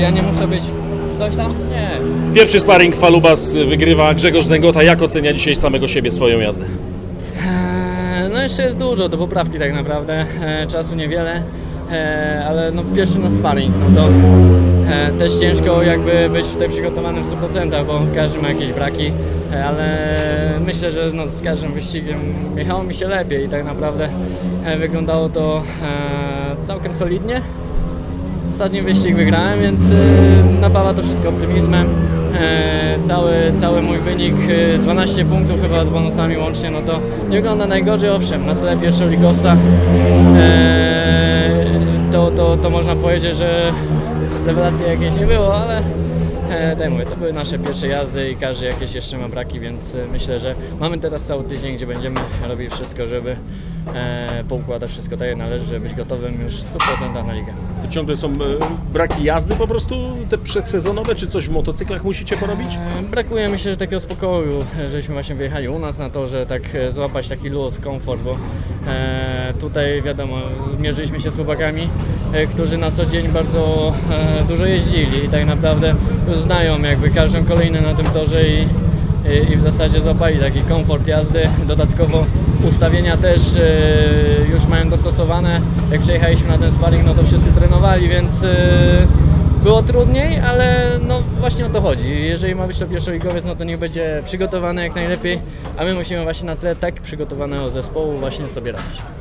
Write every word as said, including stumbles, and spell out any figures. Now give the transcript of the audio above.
ja nie muszę być coś tam? Nie. Pierwszy sparring Falubas wygrywa Grzegorz Zęgota. Jak ocenia dzisiaj samego siebie swoją jazdę? Eee, No jeszcze jest dużo do poprawki tak naprawdę, eee, czasu niewiele, eee, ale no pierwszy na sparring, no to eee, też ciężko jakby być tutaj przygotowanym w stu procentach, bo każdy ma jakieś braki, eee, ale myślę, że no, z każdym wyścigiem jechało mi się lepiej i tak naprawdę eee, wyglądało to eee, całkiem solidnie. Ostatni wyścig wygrałem, więc e, napawa to wszystko optymizmem. E, cały, cały mój wynik, e, dwanaście punktów chyba z bonusami łącznie, no to nie wygląda najgorzej, owszem, na tle pierwszoligowca e, to, to, to można powiedzieć, że rewelacji jakiejś nie było, ale e, tak mówię, to były nasze pierwsze jazdy i każdy jakieś jeszcze ma braki, więc e, myślę, że mamy teraz cały tydzień, gdzie będziemy robić wszystko, żeby e, poukładać wszystko tak jak należy, żeby być gotowym już w stu procentach na ligę. To ciągle są e, braki jazdy po prostu, te przedsezonowe, czy coś w motocyklach musicie porobić? E, Brakuje mi się takiego spokoju, żebyśmy właśnie wyjechali u nas na to, że tak e, złapać taki luz, komfort, bo e, tutaj wiadomo, mierzyliśmy się z chłopakami, e, którzy na co dzień bardzo e, dużo jeździli i tak naprawdę już znają jakby każdą kolejną na tym torze i, i, i w zasadzie złapali taki komfort jazdy. Dodatkowo ustawienia też e, już mają dostosowane. Jak przyjechaliśmy na ten sparring, no to wszyscy trenowali, więc e, było trudniej, ale no właśnie o to chodzi. Jeżeli ma być to pierwszoligowiec, no to niech będzie przygotowany jak najlepiej, a my musimy właśnie na tle tak przygotowanego zespołu właśnie sobie radzić.